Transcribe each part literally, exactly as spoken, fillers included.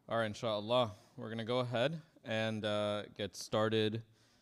All right, inshallah, we're going to go ahead and uh, get started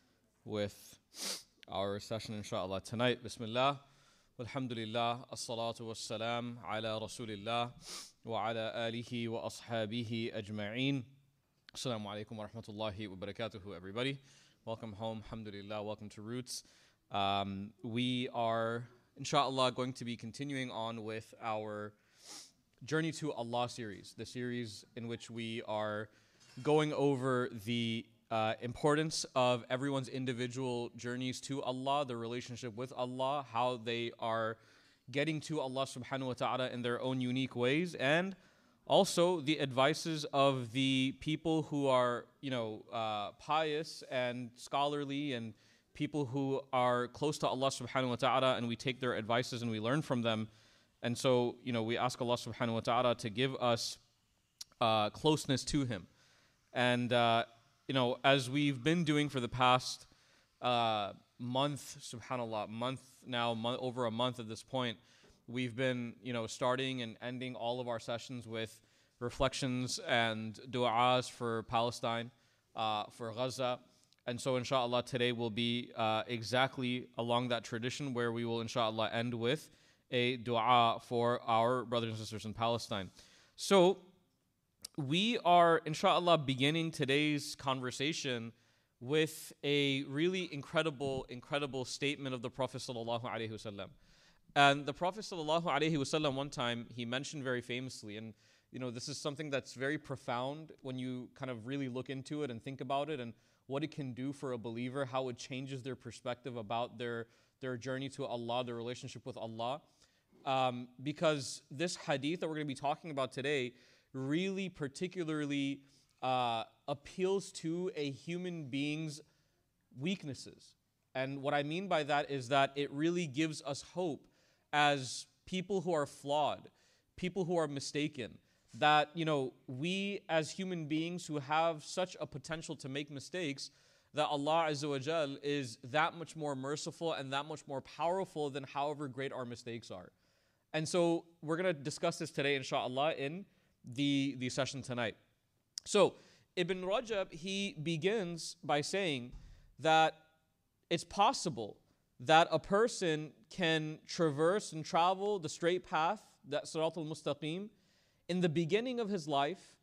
with our session, inshallah, tonight. Bismillah, walhamdulillah, as-salatu was-salam ala rasulillah wa ala alihi wa ashabihi ajma'een. Assalamu alaikum wa rahmatullahi wa barakatuhu, everybody. Welcome home, alhamdulillah, welcome to Roots. Um, we are, inshallah, going to be continuing on with our Journey to Allah series, the series in which we are going over the uh, importance of everyone's individual journeys to Allah, their relationship with Allah, how they are getting to Allah subhanahu wa ta'ala in their own unique ways, and also the advices of the people who are, you know, uh, pious and scholarly and people who are close to Allah subhanahu wa ta'ala, and we take their advices and we learn from them. And so, you know, we ask Allah subhanahu wa ta'ala to give us uh, closeness to Him. And, uh, you know, as we've been doing for the past uh, month, subhanAllah, month now, month, over a month at this point, we've been, you know, starting and ending all of our sessions with reflections and du'as for Palestine, uh, for Gaza. And so, inshallah, today will be uh, exactly along that tradition where we will, inshallah, end with a dua for our brothers and sisters in Palestine. So we are, inshallah, beginning today's conversation with a really incredible, incredible statement of the Prophet sallallahu alaihi wasallam. And the Prophet sallallahu alaihi wasallam, one time, he mentioned very famously, and you know, this is something that's very profound when you kind of really look into it and think about it and what it can do for a believer, how it changes their perspective about their, their journey to Allah, their relationship with Allah. Um, because this hadith that we're going to be talking about today really particularly uh, appeals to a human being's weaknesses. And what I mean by that is that it really gives us hope as people who are flawed, people who are mistaken, that, you know, we as human beings who have such a potential to make mistakes, that Allah Azza wa Jal is that much more merciful and that much more powerful than however great our mistakes are. And so we're going to discuss this today, inshallah, in the, the session tonight. So Ibn Rajab, he begins by saying that it's possible that a person can traverse and travel the straight path, that Sirat al-Mustaqim, in the beginning of his life,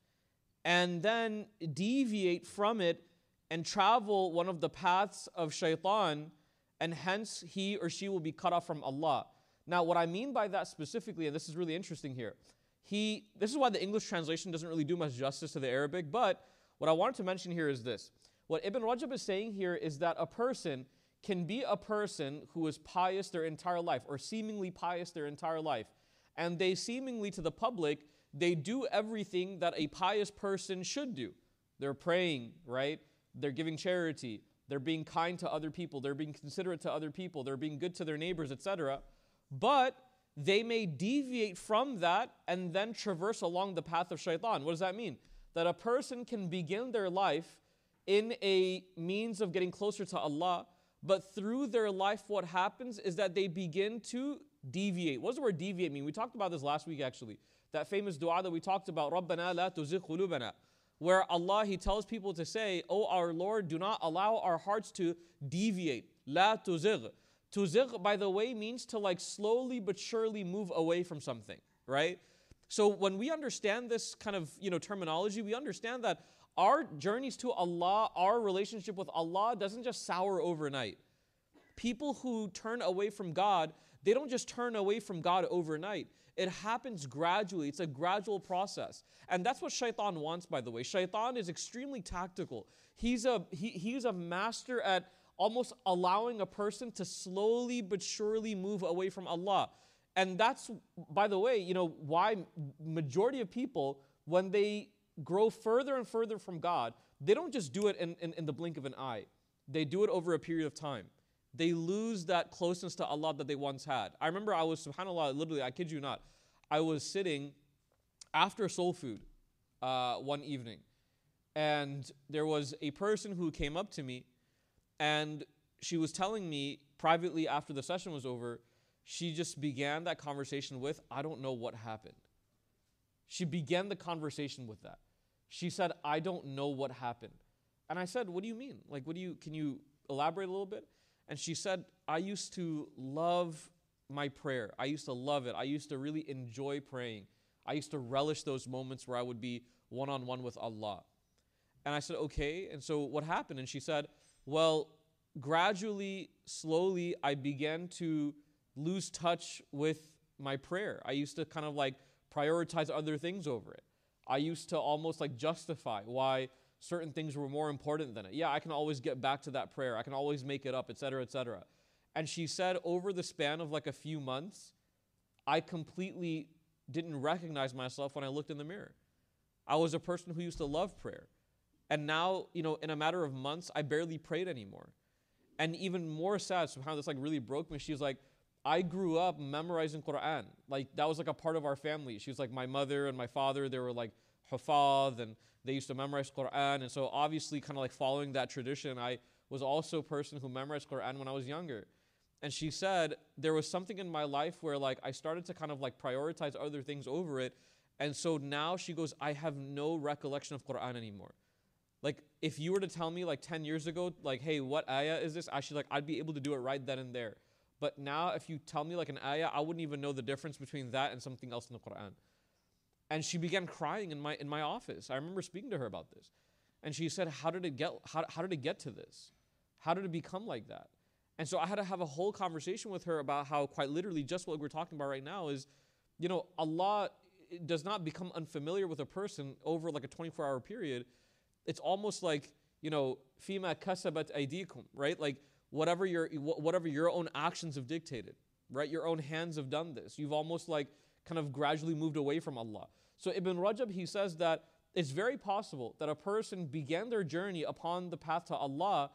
and then deviate from it and travel one of the paths of shaitan, and hence he or she will be cut off from Allah. Now, what I mean by that specifically, and this is really interesting here, he, this is why the English translation doesn't really do much justice to the Arabic, but what I wanted to mention here is this. What Ibn Rajab is saying here is that a person can be a person who is pious their entire life, or seemingly pious their entire life, and they seemingly to the public, they do everything that a pious person should do. They're praying, right? They're giving charity. They're being kind to other people. They're being considerate to other people. They're being good to their neighbors, et cetera. But they may deviate from that and then traverse along the path of shaitan. What does that mean? That a person can begin their life in a means of getting closer to Allah, but through their life what happens is that they begin to deviate. What does the word deviate mean? We talked about this last week actually. That famous dua that we talked about, رَبَّنَا لَا تُزِغْ قُلُوبَنَا, where Allah, He tells people to say, "Oh our Lord, do not allow our hearts to deviate." لَا تُزِغْ. Tuzigh, by the way, means to like slowly but surely move away from something, right? So when we understand this kind of, you know, terminology, we understand that our journeys to Allah, our relationship with Allah doesn't just sour overnight. People who turn away from God, they don't just turn away from God overnight. It happens gradually. It's a gradual process. And that's what shaitan wants, by the way. Shaitan is extremely tactical. He's a, he, he's a master at almost allowing a person to slowly but surely move away from Allah. And that's, by the way, you know, why majority of people, when they grow further and further from God, they don't just do it in, in, in the blink of an eye. They do it over a period of time. They lose that closeness to Allah that they once had. I remember I was, subhanAllah, literally, I kid you not, I was sitting after soul food uh, one evening, and there was a person who came up to me, and she was telling me privately after the session was over, she just began that conversation with, "I don't know what happened." She began the conversation with that. She said, I don't know what happened. And I said, what do you mean? Like, what do you, can you elaborate a little bit? And she said, I used to love my prayer. I used to love it. I used to really enjoy praying. I used to relish those moments where I would be one-on-one with Allah. And I said, okay. And so what happened? And she said, well, gradually, slowly, I began to lose touch with my prayer. I used to kind of like prioritize other things over it. I used to almost like justify why certain things were more important than it. Yeah, I can always get back to that prayer. I can always make it up, et cetera, et cetera. And she said over the span of like a few months, I completely didn't recognize myself when I looked in the mirror. I was a person who used to love prayer. And now, you know, in a matter of months, I barely prayed anymore. And even more sad, subhanAllah, this like really broke me. She was like, I grew up memorizing Quran. Like that was like a part of our family. She was like, my mother and my father, they were like hufadh and they used to memorize Quran. And so obviously kind of like following that tradition, I was also a person who memorized Quran when I was younger. And she said, there was something in my life where like I started to kind of like prioritize other things over it. And so now she goes, I have no recollection of Quran anymore. Like if you were to tell me like ten years ago, like, hey, what ayah is this? Actually, like I'd be able to do it right then and there. But now if you tell me like an ayah, I wouldn't even know the difference between that and something else in the Quran. And she began crying in my in my office. I remember speaking to her about this. And she said, how did it get how, how did it get to this? How did it become like that? And so I had to have a whole conversation with her about how quite literally just what we're talking about right now is, you know, Allah does not become unfamiliar with a person over like a twenty-four hour period. It's almost like, you know, فِيمَا كَسَبَتْ أَيْدِيكُمْ, right? Like whatever your whatever your own actions have dictated, right? Your own hands have done this. You've almost like kind of gradually moved away from Allah. So Ibn Rajab, he says that it's very possible that a person began their journey upon the path to Allah,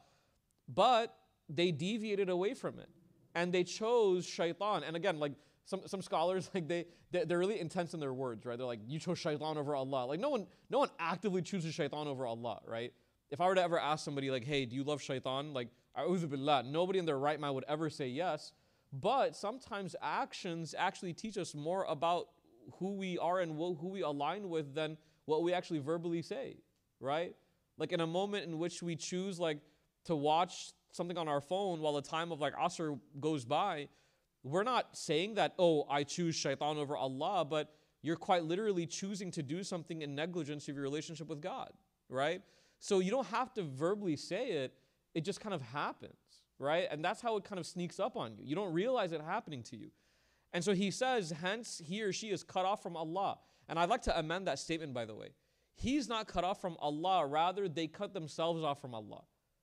but they deviated away from it. And they chose shaitan. And again, like some, some scholars, like they, they're really intense in their words, right? They're like, you chose shaitan over Allah. Like no one, no one actively chooses shaitan over Allah, right? If I were to ever ask somebody like, hey, do you love shaitan? Like, a'udhu billah, nobody in their right mind would ever say yes. But sometimes actions actually teach us more about who we are and who we align with than what we actually verbally say, right? Like in a moment in which we choose like to watch something on our phone while the time of like Asr goes by, we're not saying that, oh, I choose shaitan over Allah, but you're quite literally choosing to do something in negligence of your relationship with God, right? So you don't have to verbally say it, it just kind of happens, right? And that's how it kind of sneaks up on you. You don't realize it happening to you. And so he says, hence he or she is cut off from Allah. And I'd like to amend that statement, by the way. He's not cut off from Allah, rather they cut themselves off from Allah.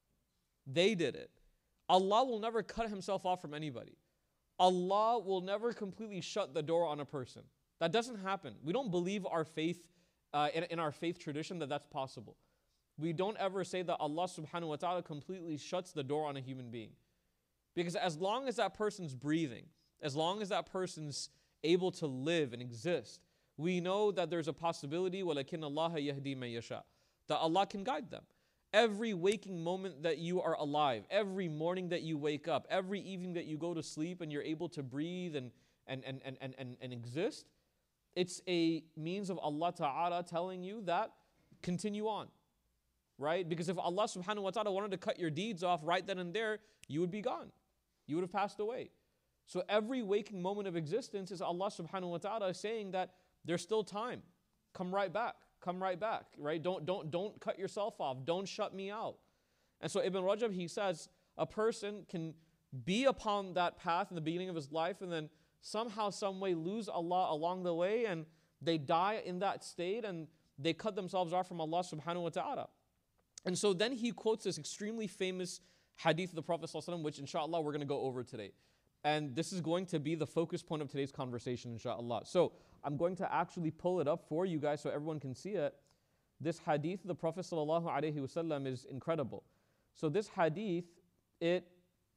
They did it. Allah will never cut himself off from anybody. Allah will never completely shut the door on a person. That doesn't happen. We don't believe our faith, uh, in, in our faith tradition that that's possible. We don't ever say that Allah subhanahu wa ta'ala completely shuts the door on a human being. Because as long as that person's breathing, as long as that person's able to live and exist, we know that there's a possibility, وَلَكِنَّ اللَّهَ يَهْدِي مَن يَشَاءُ, that Allah can guide them. Every waking moment that you are alive, every morning that you wake up, every evening that you go to sleep and you're able to breathe and, and, and, and, and, and, and exist, it's a means of Allah Ta'ala telling you that continue on, right? Because if Allah Subhanahu wa Ta'ala wanted to cut your deeds off right then and there, you would be gone. You would have passed away. So every waking moment of existence is Allah Subhanahu wa Ta'ala saying that there's still time. Come right back. Come right back, right? Don't, don't, don't cut yourself off. Don't shut me out. And so Ibn Rajab, he says, a person can be upon that path in the beginning of his life and then somehow, some way lose Allah along the way and they die in that state and they cut themselves off from Allah subhanahu wa ta'ala. And so then he quotes this extremely famous hadith of the Prophet ﷺ, which inshallah we're going to go over today. And this is going to be the focus point of today's conversation, inshallah. So I'm going to actually pull it up for you guys so everyone can see it. This hadith of the Prophet ﷺ is incredible. So this hadith, it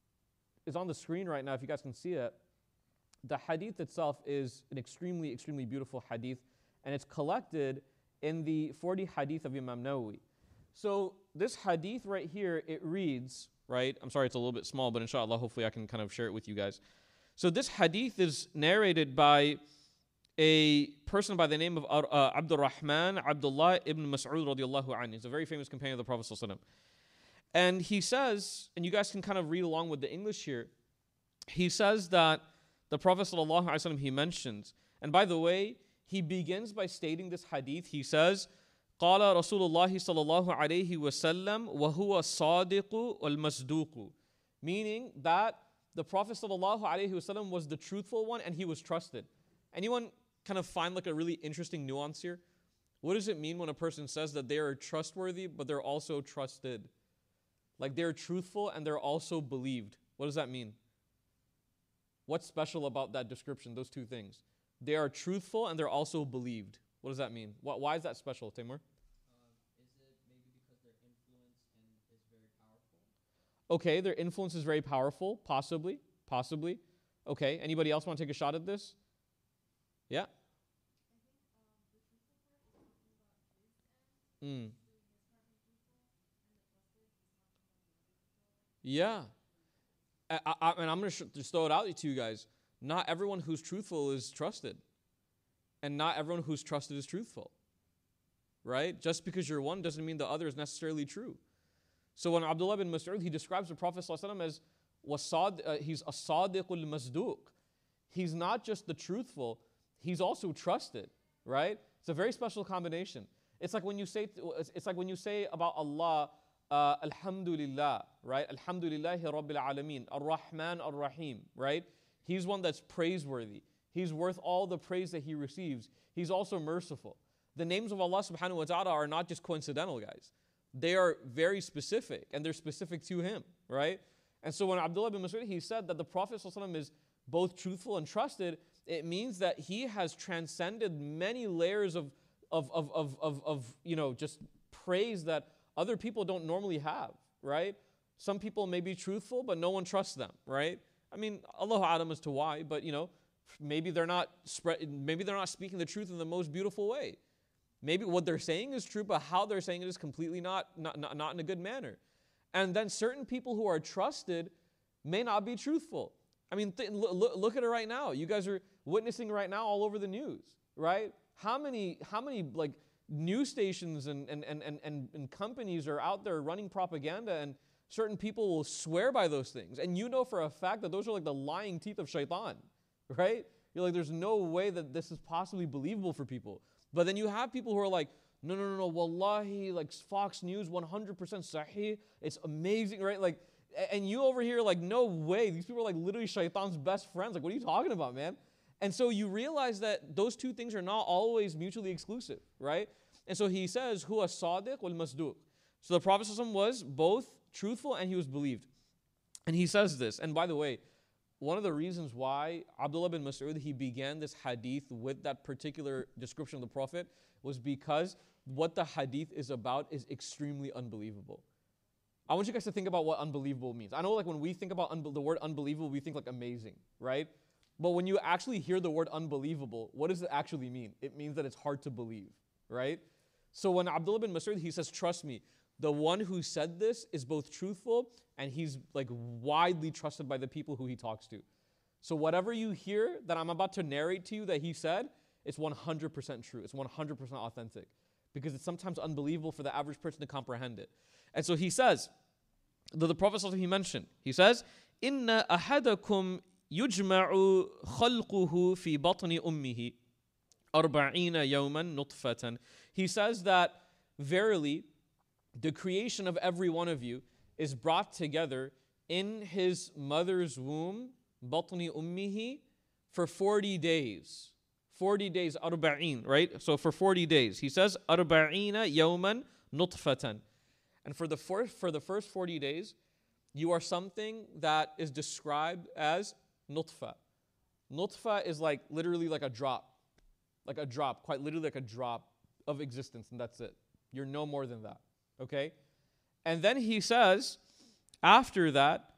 is on the screen right now if you guys can see it. The hadith itself is an extremely, extremely beautiful hadith, and it's collected in the forty hadith of Imam Nawawi. So this hadith right here, it reads, right? I'm sorry it's a little bit small, but inshallah, hopefully I can kind of share it with you guys. So this hadith is narrated by a person by the name of uh, Abdul Rahman Abdullah ibn Mas'ud radiallahu anhu. He's a very famous companion of the Prophet sallallahu alaihi wasallam. And he says, and you guys can kind of read along with the English here, he says that the Prophet sallallahu alaihi wasallam, he mentions, and by the way, he begins by stating this hadith. He says, قال رسول الله صلى الله عليه وسلم وهو الصادق والمصدوق, meaning that the Prophet sallallahu alaihi wasallam was the truthful one and he was trusted. Anyone kind of find like a really interesting nuance here? What does it mean when a person says that they are trustworthy but they're also trusted? Like they're truthful and they're also believed. What does that mean? What's special about that description, those two things? They are truthful and they're also believed. What does that mean? Why is that special, Taimur? Um, is it maybe because their influence and is very powerful? Okay, their influence is very powerful. Possibly. Possibly. Okay, anybody else want to take a shot at this? Yeah? Mm. Yeah. I, I, and I'm going to sh- just throw it out to you guys. Not everyone who's truthful is trusted. And not everyone who's trusted is truthful. Right? Just because you're one doesn't mean the other is necessarily true. So when Abdullah bin Mas'ud, he describes the Prophet ﷺ as wasad, uh, he's a sadiqul masduq. He's not just the truthful, he's also trusted. Right? It's a very special combination. It's like when you say, it's like when you say about Allah, uh, Alhamdulillah, right? Alhamdulillahi Rabbil Alameen, Ar-Rahman Ar-Rahim, right? He's one that's praiseworthy. He's worth all the praise that he receives. He's also merciful. The names of Allah subhanahu wa ta'ala are not just coincidental, guys. They are very specific, and they're specific to him, right? And so when Abdullah bin Mas'ud, he said that the Prophet ﷺ is both truthful and trusted, it means that he has transcended many layers of, of, of, of, of, of you know, just praise that other people don't normally have, right? Some people may be truthful, but no one trusts them, right? I mean, Allahu a'lam as to why, but you know, maybe they're not spread, maybe they're not speaking the truth in the most beautiful way. Maybe what they're saying is true, but how they're saying it is completely not, not, not, not in a good manner. And then certain people who are trusted may not be truthful. I mean, th- look, look at it right now. You guys are witnessing right now all over the news, right? How many, how many like news stations and, and, and, and, and, and companies are out there running propaganda, and certain people will swear by those things. And you know for a fact that those are like the lying teeth of shaitan, right? You're like, there's no way that this is possibly believable for people. But then you have people who are like, no, no, no, no, wallahi, like Fox News, one hundred percent sahih, it's amazing, right? Like, and you over here like, no way, these people are like literally shaitan's best friends. Like, what are you talking about, man? And so you realize that those two things are not always mutually exclusive, right? And so he says, huwa sadiq wal masduq. So the Prophet was both truthful and he was believed. And he says this, and by the way, one of the reasons why Abdullah bin Mas'ud, he began this hadith with that particular description of the Prophet was because what the hadith is about is extremely unbelievable. I want you guys to think about what unbelievable means. I know like when we think about unbe- the word unbelievable, we think like amazing, right? But when you actually hear the word unbelievable, what does it actually mean? It means that it's hard to believe, right? So when Abdullah bin Mas'ud, he says, trust me, the one who said this is both truthful and he's like widely trusted by the people who he talks to. So whatever you hear that I'm about to narrate to you that he said, it's one hundred percent true. It's one hundred percent authentic because it's sometimes unbelievable for the average person to comprehend it. And so he says, the, the Prophet he mentioned, he says, إِنَّ أَحَدَكُمْ يُجْمَعُ خَلْقُهُ فِي بَطْنِ أُمِّهِ أَرْبَعِينَ يَوْمًا نُطْفَةً. He says that verily the creation of every one of you is brought together in his mother's womb, batni ummihi, for forty days. forty days, arba'in, right? So for forty days. He says, arba'ina yawman nutfatan. And for the, first, for the first forty days, you are something that is described as nutfa. Nutfa is like literally like a drop. Like a drop, quite literally like a drop of existence, and that's it. You're no more than that. Okay? And then he says, after that,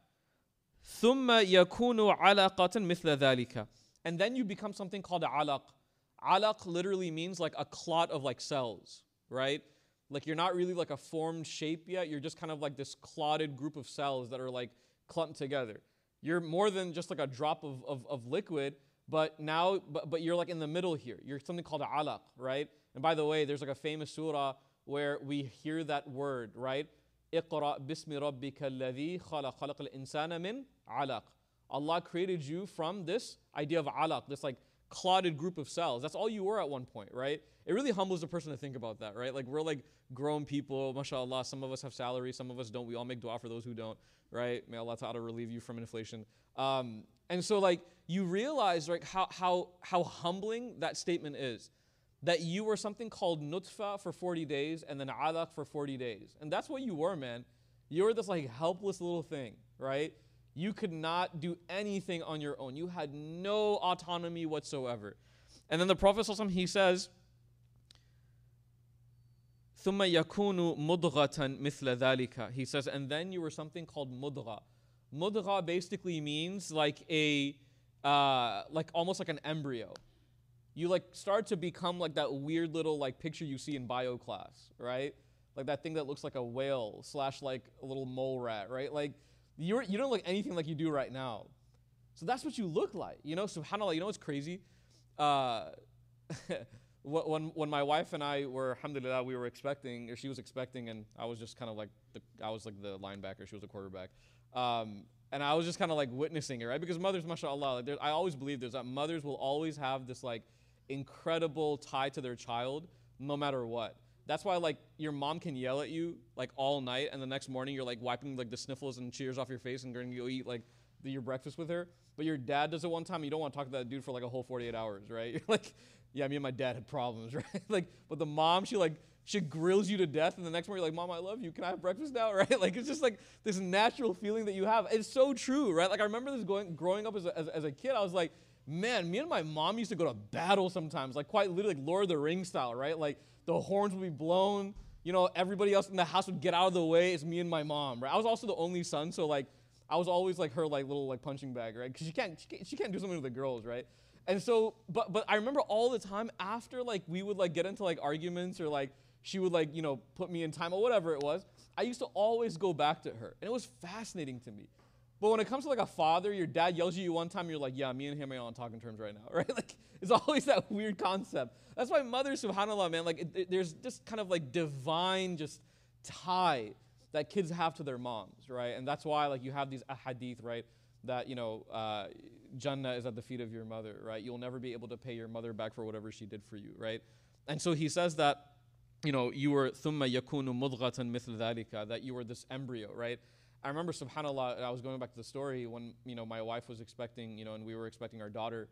ثُمَّ يَكُونُ عَلَقَةً مِثْلَ ذَلِكَ. And then you become something called alaq. Alaq literally means like a clot of like cells, right? Like you're not really like a formed shape yet. You're just kind of like this clotted group of cells that are like clumped together. You're more than just like a drop of, of, of liquid, But now, but, but you're like in the middle here. You're something called alaq, right? And by the way, there's like a famous surah where we hear that word, right? اقرأ باسم ربك الذي خلق خلق الإنسان من علق. Allah created you from this idea of alaq, this like clotted group of cells. That's all you were at one point, right? It really humbles a person to think about that, right? Like we're like grown people, mashallah. Some of us have salaries, some of us don't. We all make dua for those who don't, right? May Allah Ta'ala relieve you from inflation. Um, and so like you realize like how, how, how humbling that statement is. That you were something called nutfa for forty days and then alaq for forty days. And that's what you were, man. You were this like helpless little thing, right? You could not do anything on your own. You had no autonomy whatsoever. And then the Prophet ﷺ, he says, ثُمَّ يَكُونُ مُضْغَةً مِثْلَ ذَلِكَ. He says, and then you were something called mudgha. Mudgha basically means like a, uh, like almost like an embryo. You like start to become like that weird little like picture you see in bio class, right? Like that thing that looks like a whale slash like a little mole rat, right? Like you're, you don't look anything like you do right now. So that's what you look like, you know? SubhanAllah, you know what's crazy? Uh, when, when my wife and I were, alhamdulillah, we were expecting, or she was expecting, and I was just kind of like, the, I was like the linebacker, she was a quarterback. Um, and I was just kind of like witnessing it, right? Because mothers, mashallah, like I always believe there's that mothers will always have this like incredible tie to their child no matter what. That's why like your mom can yell at you like all night and the next morning you're like wiping like the sniffles and cheers off your face and going to go eat like the, your breakfast with her. But your dad does it one time and you don't want to talk to that dude for like a whole forty-eight hours, right? You're like, yeah, me and my dad had problems, right? Like, but the mom, she like, she grills you to death and the next morning you're like, Mom, I love you. Can I have breakfast now, right? Like, it's just like this natural feeling that you have. It's so true, right? Like I remember this going, growing up as a, as, as a kid, I was like, man, me and my mom used to go to battle sometimes, like quite literally like Lord of the Rings style, right? Like the horns would be blown, you know, everybody else in the house would get out of the way. It's me and my mom, right? I was also the only son, so like I was always like her like little like punching bag, right? Because she can't, she can't she can't do something with the girls, right? And so, but but I remember all the time after like we would like get into like arguments or like she would like, you know, put me in time or whatever it was, I used to always go back to her. And it was fascinating to me. But when it comes to like a father, your dad yells at you one time, you're like, yeah, me and him are on talking terms right now, right? Like, it's always that weird concept. That's why mothers, subhanAllah, man, like, it, it, there's just kind of like divine just tie that kids have to their moms, right? And that's why, like, you have these ahadith, right? That, you know, uh, Jannah is at the feet of your mother, right? You'll never be able to pay your mother back for whatever she did for you, right? And so he says that, you know, you were ثُمَّ يَكُونُ مُضْغَةً مِثْلَ ذَلِكَ, that you were this embryo, right? I remember, subhanAllah, I was going back to the story when, you know, my wife was expecting, you know, and we were expecting our daughter,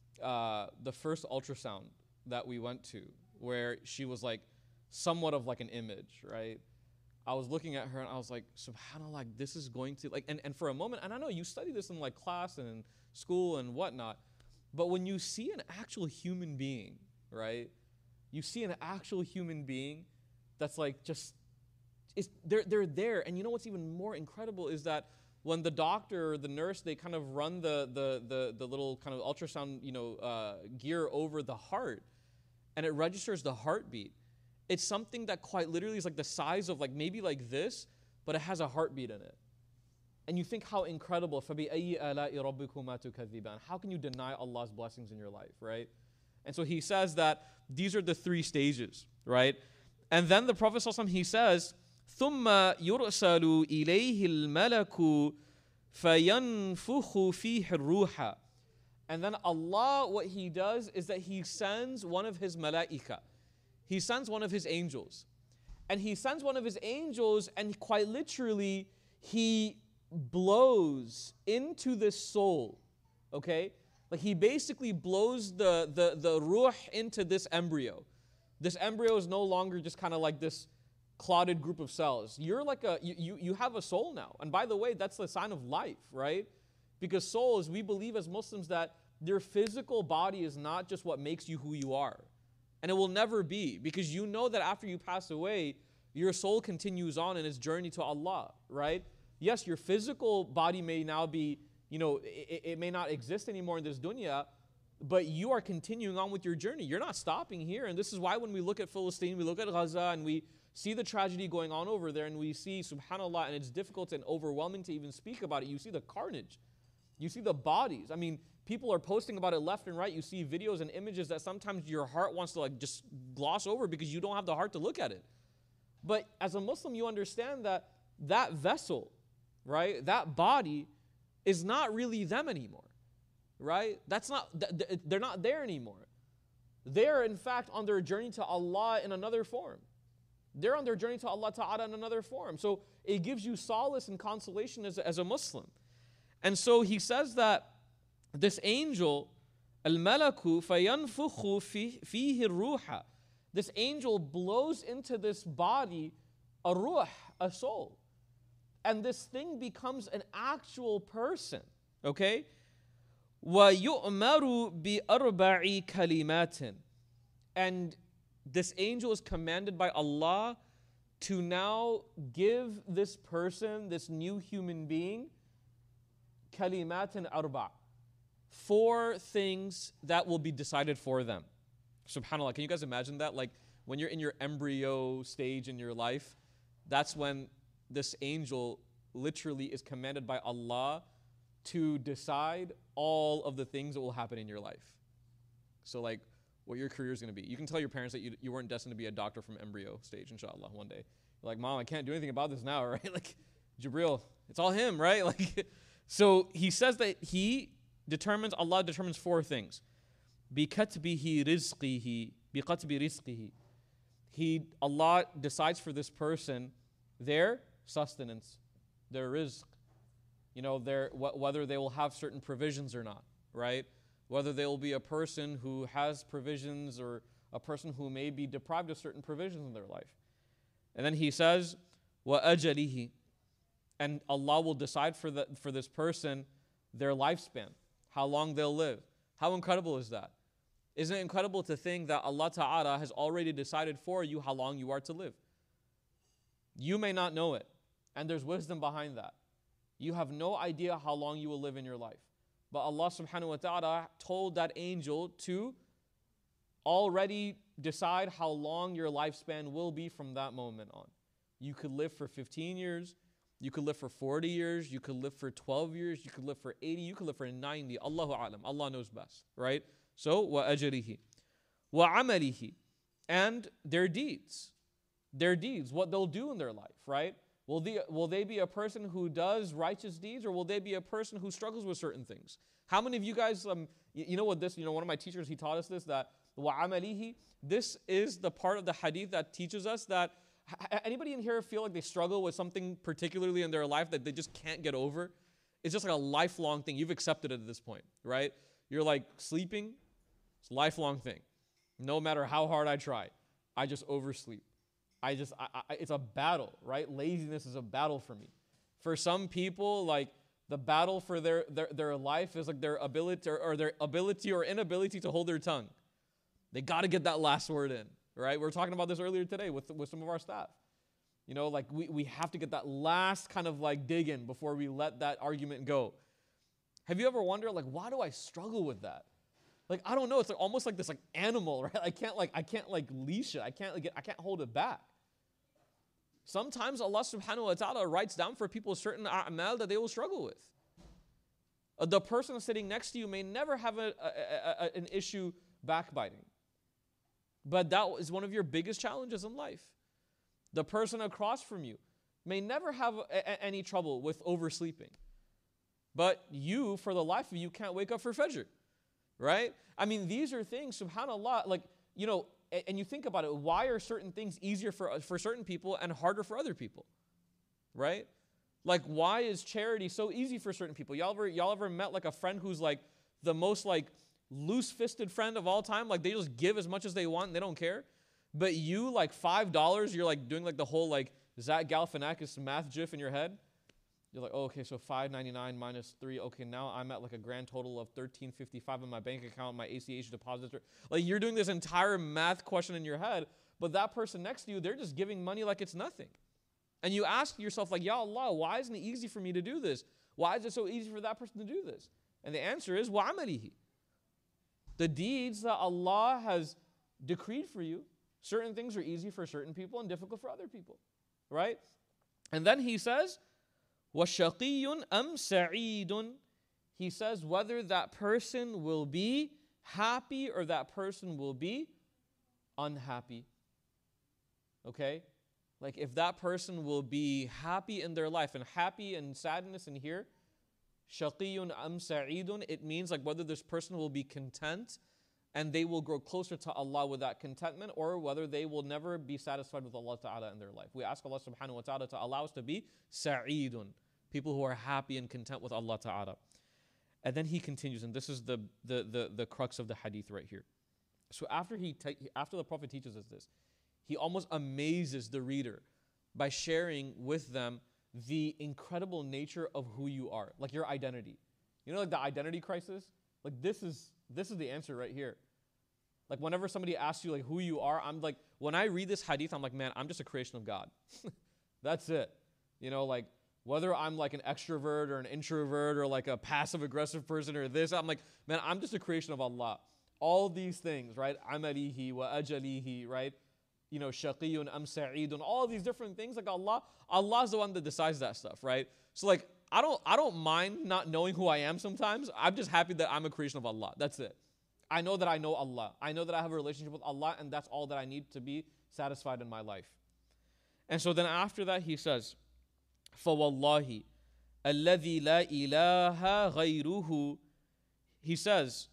uh, the first ultrasound that we went to, where she was like somewhat of like an image, right? I was looking at her and I was like, subhanAllah, like, this is going to, like, and, and for a moment, and I know you study this in like class and in school and whatnot, but when you see an actual human being, right? You see an actual human being that's like just, It's, they're, they're there. And you know what's even more incredible is that when the doctor or the nurse, they kind of run the, the, the, the little kind of ultrasound, you know, uh, gear over the heart and it registers the heartbeat. It's something that quite literally is like the size of like maybe like this, but it has a heartbeat in it. And you think how incredible. فَبِأَيِّ آلَاءِ رَبِّكُمَا تُكَذِّبَانِ. How can you deny Allah's blessings in your life, right? And so he says that these are the three stages, right? And then the Prophet ﷺ, he says, ثم يرسل إليه الملك فينفخ فيه الروح. And then Allah, what He does is that He sends one of His malaika. He sends one of His angels. And He sends one of His angels and quite literally He blows into this soul. Okay? Like He basically blows the, the, the ruh into this embryo. This embryo is no longer just kind of like this clotted group of cells. You're like a, you, you, you have a soul now. And by the way, that's the sign of life, right? Because souls, we believe as Muslims that your physical body is not just what makes you who you are. And it will never be, because you know that after you pass away, your soul continues on in its journey to Allah, right? Yes, your physical body may now be, you know, it, it may not exist anymore in this dunya, but you are continuing on with your journey. You're not stopping here. And this is why when we look at Palestine, we look at Gaza, and we see the tragedy going on over there, and we see, subhanAllah, and it's difficult and overwhelming to even speak about it. You see the carnage. You see the bodies. I mean, people are posting about it left and right. You see videos and images that sometimes your heart wants to like just gloss over because you don't have the heart to look at it. But as a Muslim, you understand that that vessel, right, that body is not really them anymore, right? That's not, they're not there anymore. They're in fact on their journey to Allah in another form. They're on their journey to Allah Ta'ala in another form. So it gives you solace and consolation as, as a Muslim. And so he says that this angel, al-malaku fayanfukhu fihi ruha, this angel blows into this body a ruh, a soul. And this thing becomes an actual person, okay? وَيُؤْمَرُ بِأَرْبَعِ كَلِمَاتٍ. And this angel is commanded by Allah to now give this person, this new human being, kalimatin arba, four things that will be decided for them. SubhanAllah, can you guys imagine that? Like when you're in your embryo stage in your life, that's when this angel literally is commanded by Allah to decide all of the things that will happen in your life. So like what your career is going to be. You can tell your parents that you, you weren't destined to be a doctor from embryo stage, inshallah, one day. You're like, Mom, I can't do anything about this now, right? Like, Jibreel, it's all him, right? Like, so he says that he determines, Allah determines four things. بِكَتْبِهِ رِزْقِهِ بِقَتْبِ رِزْقِهِ. He, Allah decides for this person their sustenance, their rizq. You know, their, wh- whether they will have certain provisions or not, right? Whether they will be a person who has provisions or a person who may be deprived of certain provisions in their life. And then he says, وَأَجَلِهِ. And Allah will decide for, the, for this person their lifespan, how long they'll live. How incredible is that? Isn't it incredible to think that Allah Ta'ala has already decided for you how long you are to live? You may not know it, and there's wisdom behind that. You have no idea how long you will live in your life. But Allah subhanahu wa ta'ala told that angel to already decide how long your lifespan will be from that moment on. You could live for fifteen years, you could live for forty years, you could live for twelve years, you could live for eighty, you could live for ninety. Allahu a'lam. Allah knows best, right? So, wa ajrihi, wa amalihi, and their deeds. Their deeds, what they'll do in their life, right? Will they, will they be a person who does righteous deeds, or will they be a person who struggles with certain things? How many of you guys, um, you, you know what this, you know, one of my teachers, he taught us this, that وَعَمَلِهِ, this is the part of the hadith that teaches us that, anybody in here feel like they struggle with something particularly in their life that they just can't get over? It's just like a lifelong thing. You've accepted it at this point, right? You're like sleeping, it's a lifelong thing. No matter how hard I try, I just oversleep. I just, I, I, it's a battle, right? Laziness is a battle for me. For some people, like the battle for their, their, their life is like their ability or, or their ability or inability to hold their tongue. They got to get that last word in, right? We were talking about this earlier today with, with some of our staff. You know, like we, we have to get that last kind of like dig in before we let that argument go. Have you ever wondered, like, why do I struggle with that? Like, I don't know. It's like almost like this like animal, right? I can't like, I can't like leash it. I can't like, I can't hold it back. Sometimes Allah subhanahu wa ta'ala writes down for people certain a'mal that they will struggle with. Uh, the person sitting next to you may never have a, a, a, an issue backbiting. But that is one of your biggest challenges in life. The person across from you may never have a, a, any trouble with oversleeping. But you, for the life of you, can't wake up for Fajr. Right? I mean, these are things, subhanAllah, like, you know, and you think about it, why are certain things easier for, for certain people and harder for other people? Right? Like, why is charity so easy for certain people? Y'all ever, y'all ever met like a friend who's like the most like loose-fisted friend of all time? Like, they just give as much as they want and they don't care. But you, like five dollars, you're like doing like the whole like Zach Galifianakis math gif in your head. You're like, oh, okay, so five ninety-nine minus three. Okay, now I'm at like a grand total of thirteen fifty-five in my bank account, my A C H deposits. Like, you're doing this entire math question in your head, but that person next to you, they're just giving money like it's nothing. And you ask yourself, like, Ya Allah, why isn't it easy for me to do this? Why is it so easy for that person to do this? And the answer is, وَعَمَلِهِ. The deeds that Allah has decreed for you, certain things are easy for certain people and difficult for other people, right? And then he says, وَشَقِيٌّ أَمْ سَعِيدٌ. he says whether that person will be happy or that person will be unhappy. Okay? Like if that person will be happy in their life and happy and sadness in here, shaqiyun am sa'idun, it means like whether this person will be content and they will grow closer to Allah with that contentment, or whether they will never be satisfied with Allah Ta'ala in their life. We ask Allah Subhanahu wa Ta'ala to allow us to be sa'idun, people who are happy and content with Allah Ta'ala. And then he continues, and this is the the the, the crux of the hadith right here. So after he ta- after the Prophet teaches us this, he almost amazes the reader by sharing with them the incredible nature of who you are, like your identity. You know, like the identity crisis? Like this is this is the answer right here. Like whenever somebody asks you like who you are, I'm like, when I read this hadith, I'm like, man, I'm just a creation of God. That's it. You know, like whether I'm like an extrovert or an introvert or like a passive aggressive person or this, I'm like, man, I'm just a creation of Allah. All these things, right? Amalihi wa ajalihi, right? You know, shaqiyun am sa'idun, all these different things. Like Allah, Allah's the one that decides that stuff, right? So like, I don't, I don't mind not knowing who I am sometimes. I'm just happy that I'm a creation of Allah. That's it. I know that I know Allah. I know that I have a relationship with Allah, and that's all that I need to be satisfied in my life. And so then after that, he says, فَوَاللَّهِ الَّذِي لَا إِلَهَ غَيْرُهُ. He says,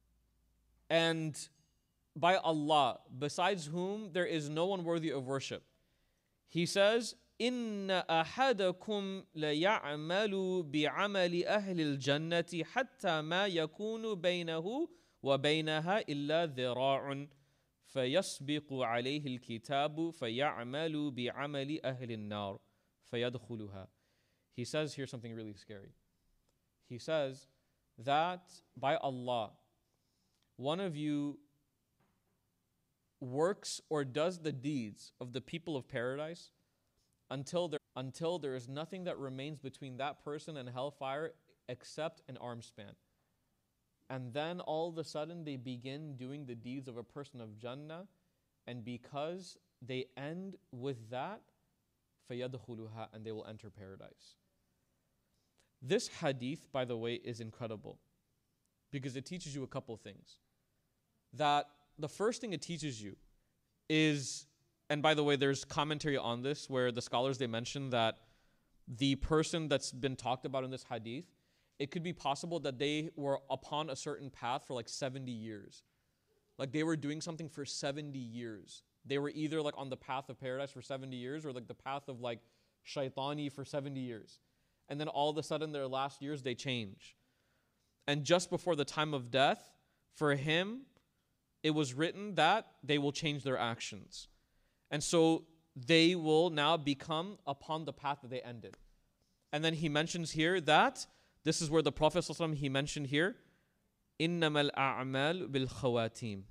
and by Allah, besides whom there is no one worthy of worship. He says, إِنَّ أَحَدَكُمْ لَيَعْمَلُ بِعَمَلِ أَهْلِ الْجَنَّةِ حَتَّى مَا يَكُونُ بَيْنَهُ وَبَيْنَهَا إِلَّا ذِرَاعٌ فَيَسْبِقُ عَلَيْهِ الْكِتَابُ فَيَعْمَلُ بِعَمَلِ أَهْلِ النَّارِ فَيَدْخُلُهَا. He says here something really scary. He says that by Allah, one of you works or does the deeds of the people of paradise until there, until there is nothing that remains between that person and hellfire except an arm span. And then all of a sudden they begin doing the deeds of a person of Jannah, and because they end with that, فَيَدْخُلُهَا, and they will enter paradise. This hadith, by the way, is incredible because it teaches you a couple things. That the first thing it teaches you is, and by the way, there's commentary on this where the scholars, they mention that the person that's been talked about in this hadith, it could be possible that they were upon a certain path for like seventy years. Like they were doing something for seventy years. They were either like on the path of paradise for seventy years or like the path of like shaitani for seventy years. And then all of a sudden their last years, they change. And just before the time of death, for him, it was written that they will change their actions. And so they will now become upon the path that they ended. And then he mentions here that, this is where the Prophet ﷺ, he mentioned here, إِنَّمَا الْأَعْمَالُ بِالْخَوَاتِيمِ,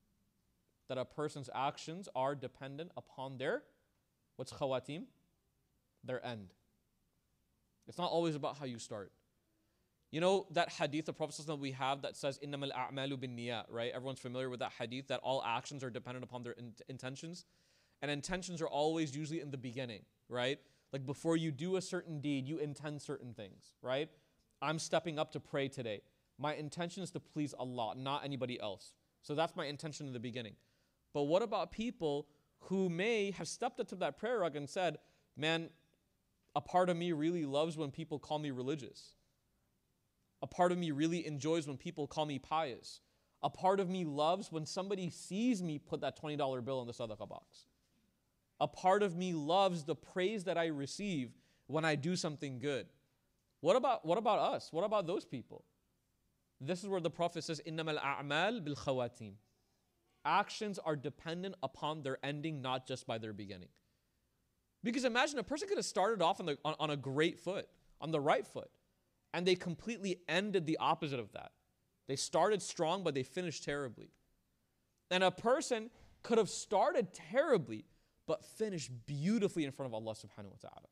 that a person's actions are dependent upon their, what's khawatim? Their end. It's not always about how you start. You know that hadith, the Prophet ﷺ we have that says, إِنَّمَا الْأَعْمَالُ بِالنِّيَّةِ, right? Everyone's familiar with that hadith, that all actions are dependent upon their in- intentions. And intentions are always usually in the beginning, right? Like before you do a certain deed, you intend certain things, right? I'm stepping up to pray today. My intention is to please Allah, not anybody else. So that's my intention in the beginning. But what about people who may have stepped up to that prayer rug and said, man, a part of me really loves when people call me religious. A part of me really enjoys when people call me pious. A part of me loves when somebody sees me put that twenty dollar bill in the sadaqah box. A part of me loves the praise that I receive when I do something good. What about what about us? What about those people? This is where the Prophet says, إِنَّمَا الْأَعْمَالُ بِالْخَوَاتِيمِ. Actions are dependent upon their ending, not just by their beginning. Because imagine a person could have started off on, the, on, on a great foot, on the right foot, and they completely ended the opposite of that. They started strong, but they finished terribly. And a person could have started terribly, but finished beautifully in front of Allah subhanahu wa ta'ala.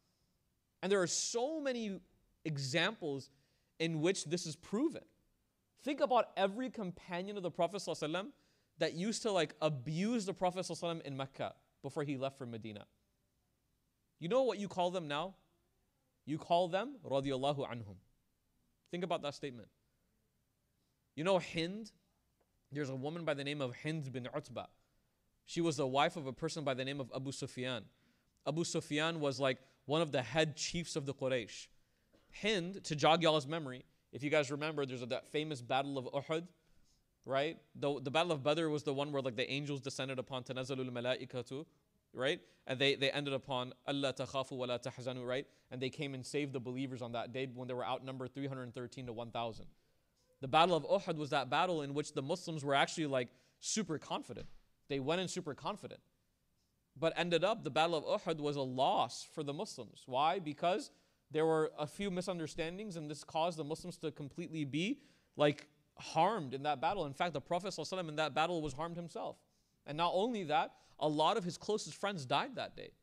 And there are so many examples in which this is proven. Think about every companion of the Prophet ﷺ that used to like abuse the Prophet ﷺ in Mecca before he left for Medina. You know what you call them now? You call them radiyallahu anhum. Think about that statement. You know Hind? There's a woman by the name of Hind bin Utbah. She was the wife of a person by the name of Abu Sufyan. Abu Sufyan was like one of the head chiefs of the Quraysh. Hind, to jog y'all's memory, if you guys remember, there's a, that famous battle of Uhud, right? The, the battle of Badr was the one where like the angels descended upon Tanazzalul Malaikatu, right? And they, they ended upon Allah takhafu wa la tahzanu, right? And they came and saved the believers on that day when they were outnumbered three hundred thirteen to one thousand. The battle of Uhud was that battle in which the Muslims were actually like super confident. They went in super confident. But ended up, the battle of Uhud was a loss for the Muslims. Why? Because there were a few misunderstandings and this caused the Muslims to completely be like harmed in that battle. In fact, the Prophet ﷺ in that battle was harmed himself. And not only that, a lot of his closest friends died that day.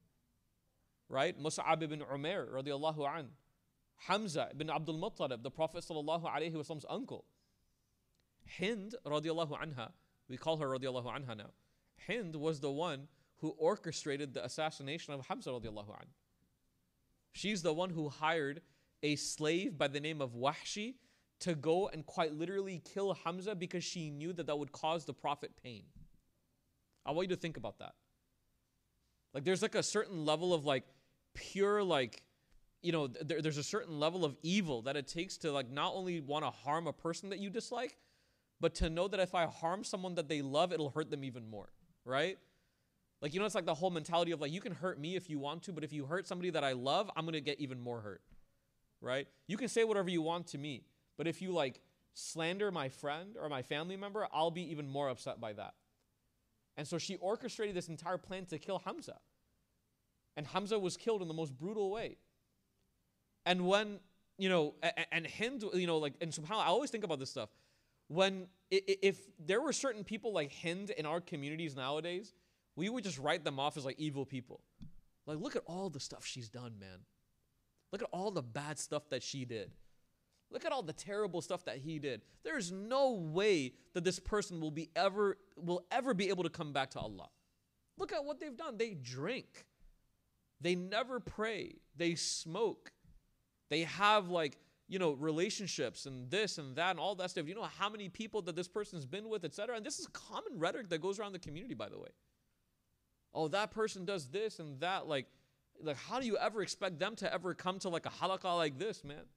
Right? Mus'ab ibn Umair radiallahu an. Hamza ibn Abdul Muttalib, the Prophet ﷺ's uncle. Hind radiallahu anha, we call her radiallahu anha now. Hind was the one who orchestrated the assassination of Hamza radiallahu an. She's the one who hired a slave by the name of Wahshi to go and quite literally kill Hamza because she knew that that would cause the Prophet pain. I want you to think about that. Like there's like a certain level of like pure like, you know, there, there's a certain level of evil that it takes to like not only want to harm a person that you dislike, but to know that if I harm someone that they love, it'll hurt them even more, right? Like, you know, it's like the whole mentality of like, you can hurt me if you want to, but if you hurt somebody that I love, I'm going to get even more hurt, right? You can say whatever you want to me, but if you like slander my friend or my family member, I'll be even more upset by that. And so she orchestrated this entire plan to kill Hamza. And Hamza was killed in the most brutal way. And when, you know, and, and Hind, you know, like, and subhanAllah, I always think about this stuff. When, if there were certain people like Hind in our communities nowadays, we would just write them off as like evil people. Like, look at all the stuff she's done, man. Look at all the bad stuff that she did. Look at all the terrible stuff that he did. There's no way that this person will be ever, will ever be able to come back to Allah. Look at what they've done. They drink. They never pray. They smoke. They have like, you know, relationships and this and that and all that stuff. You know how many people that this person's been with, et cetera. And this is common rhetoric that goes around the community, by the way. Oh, that person does this and that. Like, like how do you ever expect them to ever come to like a halaqah like this, man?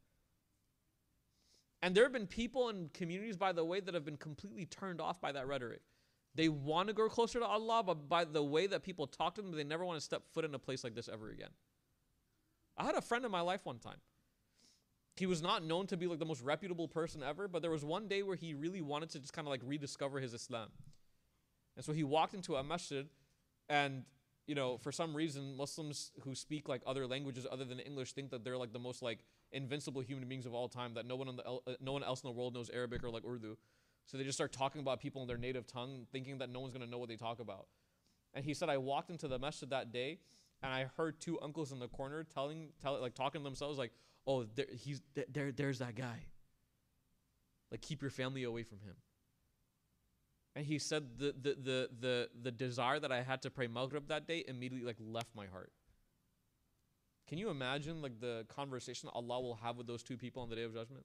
And there have been people in communities, by the way, that have been completely turned off by that rhetoric. They want to go closer to Allah, but by the way that people talk to them, they never want to step foot in a place like this ever again. I had a friend in my life one time. He was not known to be like the most reputable person ever, but there was one day where he really wanted to just kind of like rediscover his Islam. And so he walked into a masjid, and you know, for some reason, Muslims who speak like other languages other than English think that they're like the most like invincible human beings of all time, that no one on the uh, no one else in the world knows Arabic or like Urdu. So they just start talking about people in their native tongue, thinking that no one's going to know what they talk about. And he said, I walked into the masjid that day, and I heard two uncles in the corner telling, tell, like talking to themselves, like, "Oh, there, he's there. There's that guy. Like, keep your family away from him." And he said the the the the the desire that I had to pray Maghrib that day immediately like left my heart. Can you imagine like the conversation Allah will have with those two people on the Day of Judgment?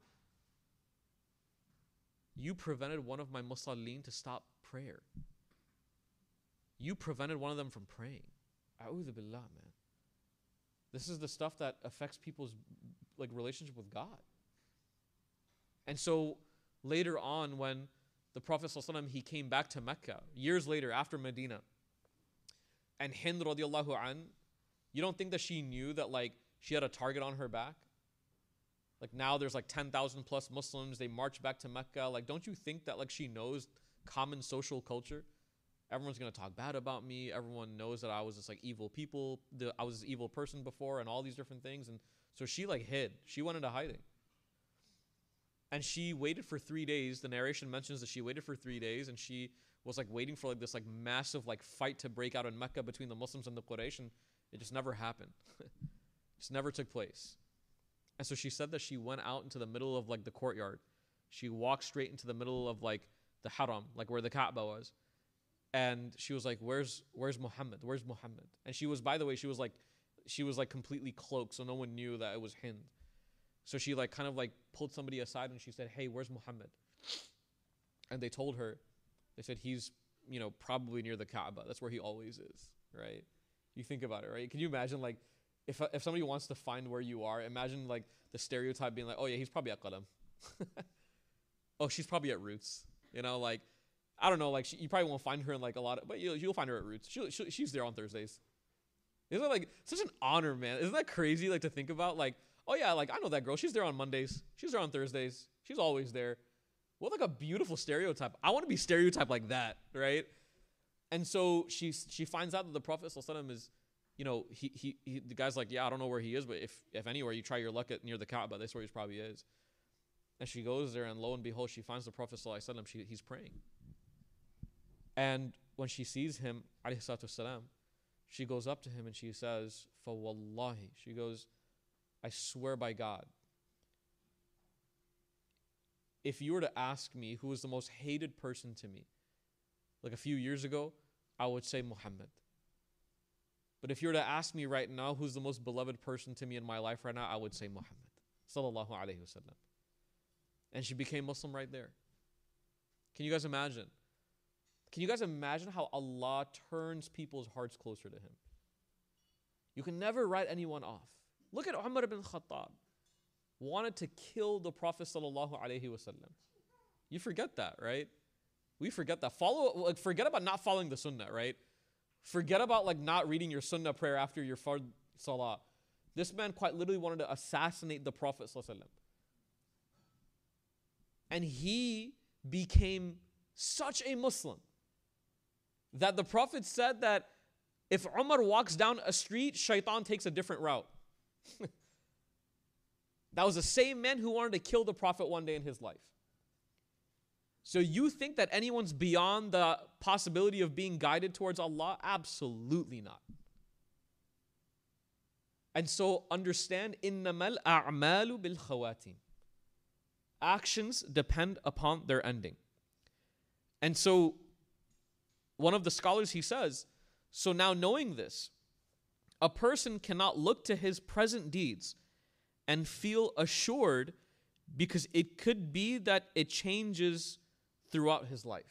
You prevented one of my musallin to stop prayer. You prevented one of them from praying. A'udhu billah, man. This is the stuff that affects people's like relationship with God. And so later on, when the Prophet ﷺ, he came back to Mecca years later after Medina, and Hind radiallahu an, you don't think that she knew that like she had a target on her back? Like now there's like ten thousand plus Muslims, they march back to Mecca. Like, don't you think that like she knows common social culture? Everyone's going to talk bad about me. Everyone knows that I was this like evil people. The, I was this evil person before and all these different things. And so she like hid. She went into hiding. And she waited for three days. The narration mentions that she waited for three days and she was like waiting for like this like massive like fight to break out in Mecca between the Muslims and the Quraysh. And it just never happened. It just never took place. And so she said that she went out into the middle of like the courtyard. She walked straight into the middle of like the haram, like where the Kaaba was. And she was like, where's where's Muhammad? Where's Muhammad? And she was, by the way, she was like, she was like completely cloaked, so no one knew that it was Hind. So she like kind of like pulled somebody aside and she said, hey, where's Muhammad? And they told her, they said, he's, you know, probably near the Kaaba. That's where he always is, right? You think about it, right? Can you imagine like, if if somebody wants to find where you are, imagine like the stereotype being like, oh yeah, he's probably at Qalam. Oh, she's probably at Roots. You know, like, I don't know, like she, you probably won't find her in like a lot of, but you'll, you'll find her at Roots. She'll, she'll, she's there on Thursdays. Isn't that like such an honor, man? Isn't that crazy? Like to think about like, oh yeah, like I know that girl. She's there on Mondays. She's there on Thursdays. She's always there. What like a beautiful stereotype. I want to be stereotyped like that, right? And so she she finds out that the Prophet ﷺ is, you know, he, he he the guy's like, yeah, I don't know where he is, but if if anywhere you try your luck at near the Kaaba, that's where he probably is. And she goes there, and lo and behold, she finds the Prophet ﷺ. She he's praying. And when she sees him, alayhi salatu wasalam, she goes up to him and she says, "Fa wallahi," she goes, "I swear by God, if you were to ask me who was the most hated person to me, like a few years ago, I would say Muhammad. But if you were to ask me right now who's the most beloved person to me in my life right now, I would say Muhammad." Sallallahu alayhi wasallam. And she became Muslim right there. Can you guys imagine? Can you guys imagine how Allah turns people's hearts closer to Him? You can never write anyone off. Look at Umar ibn Khattab. Wanted to kill the Prophet sallallahu alaihi wasallam. You forget that, right? We forget that. Follow, like, forget about not following the sunnah, right? Forget about like not reading your sunnah prayer after your fard salah. This man quite literally wanted to assassinate the Prophet sallallahu alaihi wasallam. And he became such a Muslim that the Prophet said that if Umar walks down a street, shaitan takes a different route. That was the same man who wanted to kill the Prophet one day in his life. So you think that anyone's beyond the possibility of being guided towards Allah? Absolutely not. And so understand, إِنَّمَا الْأَعْمَالُ بِالْخَوَاتِيمِ. Actions depend upon their ending. And so one of the scholars, he says, so now knowing this, a person cannot look to his present deeds and feel assured because it could be that it changes throughout his life.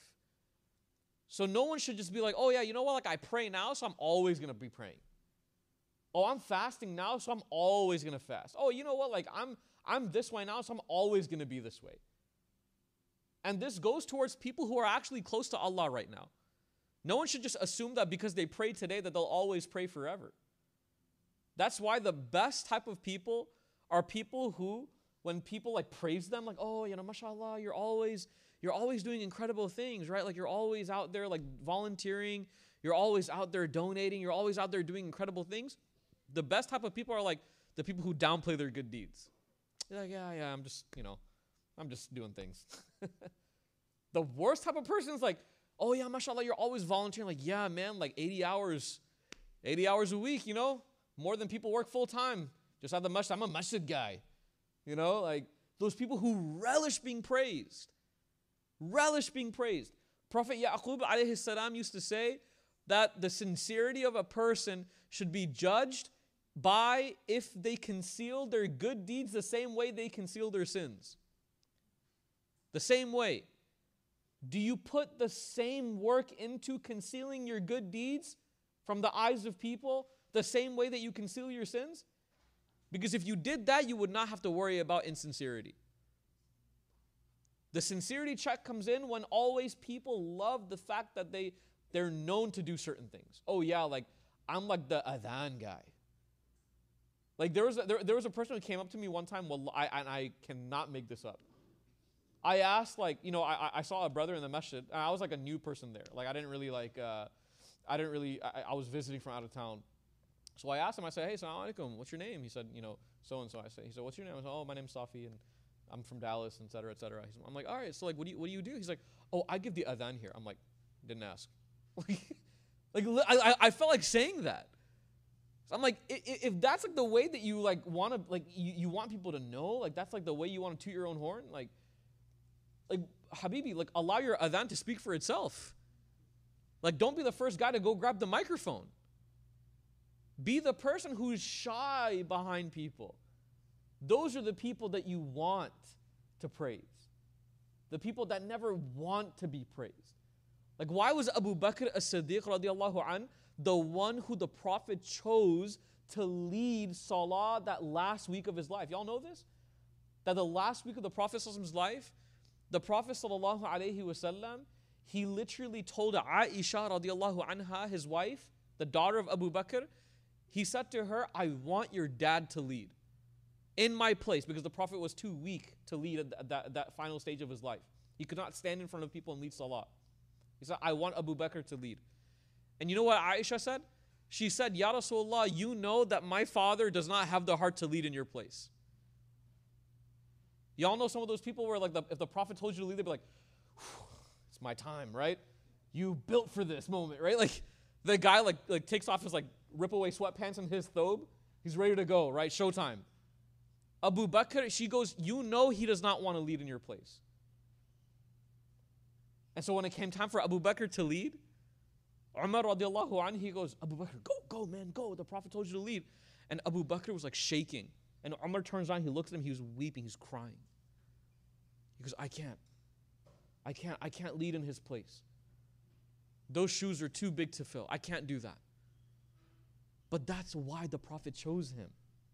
So no one should just be like, oh yeah, you know what, like I pray now, so I'm always going to be praying. Oh, I'm fasting now, so I'm always going to fast. Oh, you know what, like I'm I'm this way now, so I'm always going to be this way. And this goes towards people who are actually close to Allah right now. No one should just assume that because they pray today that they'll always pray forever. That's why the best type of people are people who, when people like praise them, like, oh, you know, mashallah, you're always, you're always doing incredible things, right? Like you're always out there like volunteering, you're always out there donating, you're always out there doing incredible things. The best type of people are like the people who downplay their good deeds. They're like, yeah, yeah, I'm just, you know, I'm just doing things. The worst type of person is like, oh yeah, mashallah, you're always volunteering. Like, yeah, man, like eighty hours, eighty hours a week, you know, more than people work full time. Just at the masjid, I'm a masjid guy. You know, like those people who relish being praised. Relish being praised. Prophet Yaqub alayhi salam used to say that the sincerity of a person should be judged by if they conceal their good deeds the same way they conceal their sins. The same way. Do you put the same work into concealing your good deeds from the eyes of people the same way that you conceal your sins? Because if you did that, you would not have to worry about insincerity. The sincerity check comes in when always people love the fact that they, they're known to do certain things. Oh yeah, like I'm like the adhan guy. Like there was a, there, there was a person who came up to me one time, well, I, and I cannot make this up. I asked, like, you know, I, I saw a brother in the masjid, and I was like a new person there. Like I didn't really like, uh, I didn't really, I, I was visiting from out of town. So I asked him, I said, hey, assalamu alaikum, what's your name? He said, you know, so-and-so. I said, he said, what's your name? I said, oh, my name's Safi, and I'm from Dallas, et cetera, et cetera. He's, I'm like, all right, so like, what do you, what do you do? He's like, oh, I give the adhan here. I'm like, didn't ask. Like, I, I felt like saying that. So I'm like, if that's like the way that you like want to, like, you, you want people to know, like, that's like the way you want to toot your own horn, like, like, Habibi, like, allow your adhan to speak for itself. Like, don't be the first guy to go grab the microphone. Be the person who's shy behind people. those are the people that you want to praise. The people that never want to be praised. Like, why was Abu Bakr as-Siddiq radiallahu an the one who the Prophet chose to lead salah that last week of his life? Y'all know this? That the last week of the Prophet's life, the Prophet sallallahu alaihi wasallam, he literally told Aisha radiallahu anha, his wife, the daughter of Abu Bakr, he said to her, I want your dad to lead in my place, because the Prophet was too weak to lead at that, that, that final stage of his life. He could not stand in front of people and lead salah. He said, I want Abu Bakr to lead. And you know what Aisha said? She said, Ya Rasulullah, you know that my father does not have the heart to lead in your place. Y'all know some of those people where, like, the, if the Prophet told you to lead, they'd be like, it's my time, right? You built for this moment, right? Like, the guy like like takes off his like rip away sweatpants and his thobe. He's ready to go, right? Showtime. Abu Bakr, she goes, you know he does not want to lead in your place. And so when it came time for Abu Bakr to lead, Umar radiallahu anhu, he goes, Abu Bakr, go, go, man, go. The Prophet told you to lead. And Abu Bakr was like shaking. And Umar turns around, he looks at him, he was weeping, he's crying. He goes, I can't. I can't, I can't lead in his place. Those shoes are too big to fill. I can't do that. But that's why the Prophet chose him.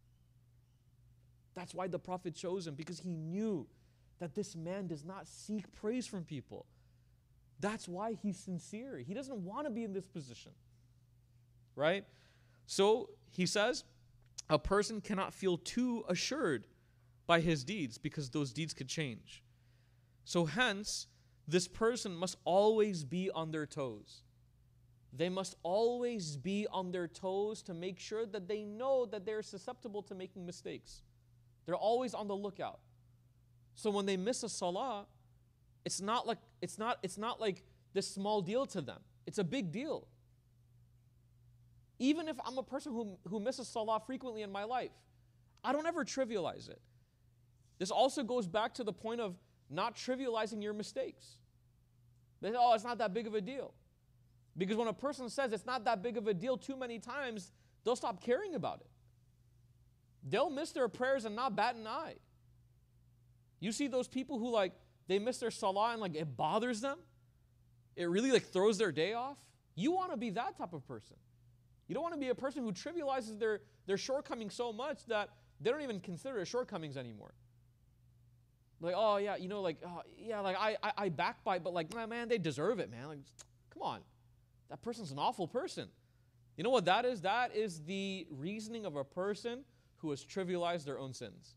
That's why the Prophet chose him, because he knew that this man does not seek praise from people. That's why he's sincere. He doesn't want to be in this position. Right? So he says, a person cannot feel too assured by his deeds, because those deeds could change. So hence, this person must always be on their toes. They must always be on their toes to make sure that they know that they're susceptible to making mistakes. They're always on the lookout. So when they miss a salah, it's not like it's not it's not like this small deal to them. It's a big deal. Even if I'm a person who, who misses salah frequently in my life, I don't ever trivialize it. This also goes back to the point of not trivializing your mistakes. They say, oh, it's not that big of a deal. Because when a person says it's not that big of a deal too many times, they'll stop caring about it. They'll miss their prayers and not bat an eye. You see those people who like, they miss their salah and like it bothers them? It really like throws their day off? You want to be that type of person. You don't want to be a person who trivializes their, their shortcomings so much that they don't even consider it shortcomings anymore. Like, oh yeah, you know, like, oh, yeah, like I, I, I backbite, but like, man, they deserve it, man. Like, come on. That person's an awful person. You know what that is? That is the reasoning of a person who has trivialized their own sins.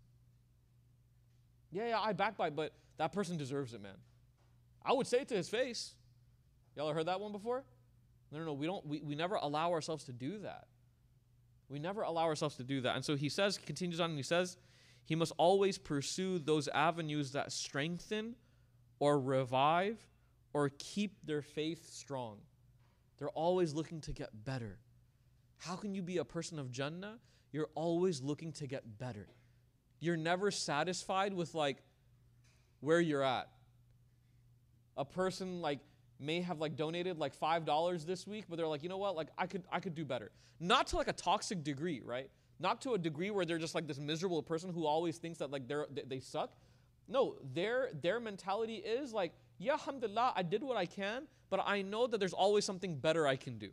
Yeah, yeah, I backbite, but that person deserves it, man. I would say it to his face. Y'all ever heard that one before? No, no, no, we don't, we, we never allow ourselves to do that. We never allow ourselves to do that. And so he says, he continues on and he says, he must always pursue those avenues that strengthen or revive or keep their faith strong. They're always looking to get better. How can you be a person of Jannah? You're always looking to get better. You're never satisfied with like where you're at. A person like may have like donated like five dollars this week, but they're like, you know what? Like I could I could do better. Not to like a toxic degree, right? Not to a degree where they're just like this miserable person who always thinks that like they're they, they suck. No, their their mentality is like, yeah, alhamdulillah, I did what I can, but I know that there's always something better I can do.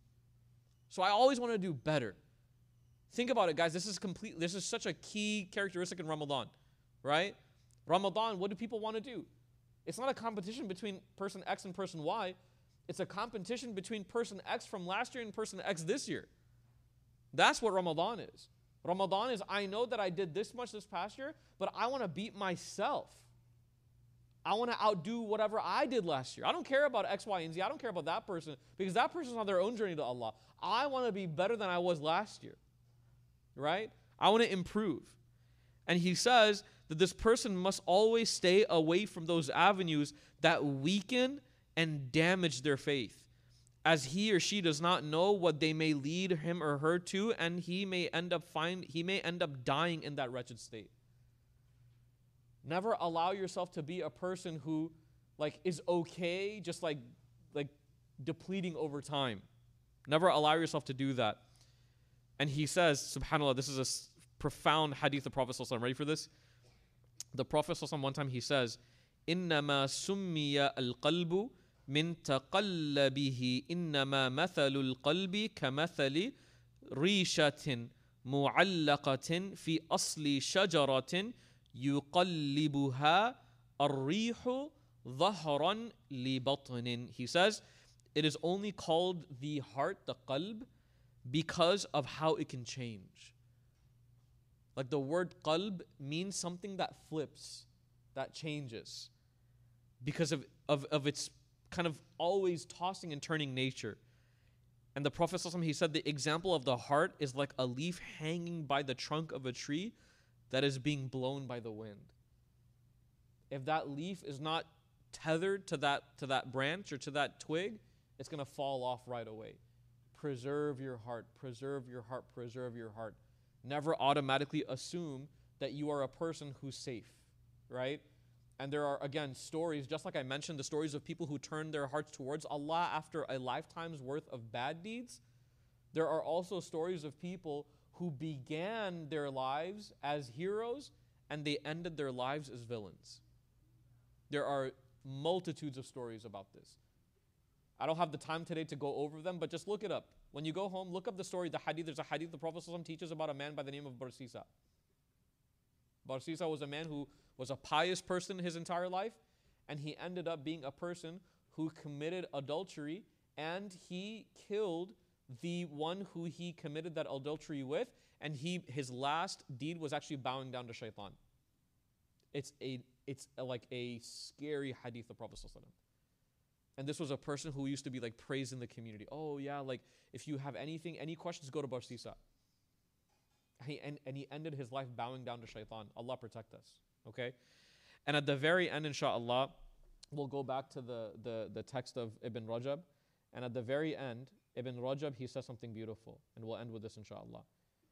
So I always want to do better. Think about it, guys. This is complete. This is such a key characteristic in Ramadan, right? Ramadan, what do people want to do? It's not a competition between person X and person Y. It's a competition between person X from last year and person X this year. That's what Ramadan is. Ramadan is, I know that I did this much this past year, but I want to beat myself. I want to outdo whatever I did last year. I don't care about X, Y, and Z. I don't care about that person because that person's on their own journey to Allah. I want to be better than I was last year. Right? I want to improve. And he says that this person must always stay away from those avenues that weaken and damage their faith, as he or she does not know what they may lead him or her to, and he may end up find he may end up dying in that wretched state. Never allow yourself to be a person who like is okay just like like depleting over time. Never allow yourself to do that. And he says, subhanAllah, this is a profound hadith of Prophet ﷺ. Ready for this? The Prophet ﷺ, one time he says, إنما سمي القلب من تقلبه إنما مثل القلب كمثل ريشة معلقة في أصل شجرة يقلبها الريح ظهرا لبطن. He says, it is only called the heart, the qalb, because of how it can change. Like the word qalb means something that flips, that changes, because of, of, of its kind of always tossing and turning nature. And the Prophet ﷺ, he said the example of the heart is like a leaf hanging by the trunk of a tree that is being blown by the wind. If that leaf is not tethered to that to that branch or to that twig, it's going to fall off right away. Preserve your heart, preserve your heart, preserve your heart. Never automatically assume that you are a person who's safe, right? And there are, again, stories, just like I mentioned, the stories of people who turn their hearts towards Allah after a lifetime's worth of bad deeds. There are also stories of people who began their lives as heroes and they ended their lives as villains. There are multitudes of stories about this. I don't have the time today to go over them, but just look it up. When you go home, look up the story, the hadith. There's a hadith the Prophet ﷺ teaches about a man by the name of Barsisa. Barsisa was a man who was a pious person his entire life, and he ended up being a person who committed adultery, and he killed the one who he committed that adultery with, and he his last deed was actually bowing down to shaitan. It's a it's a, like a scary hadith of Prophet ﷺ. And this was a person who used to be like praised in the community. Oh yeah, like if you have anything, any questions, go to Barsisa. He, and, and he ended his life bowing down to shaitan. Allah protect us. Okay? And at the very end, inshallah, we'll go back to the, the, the text of Ibn Rajab. And at the very end, Ibn Rajab, he says something beautiful. And we'll end with this, inshallah.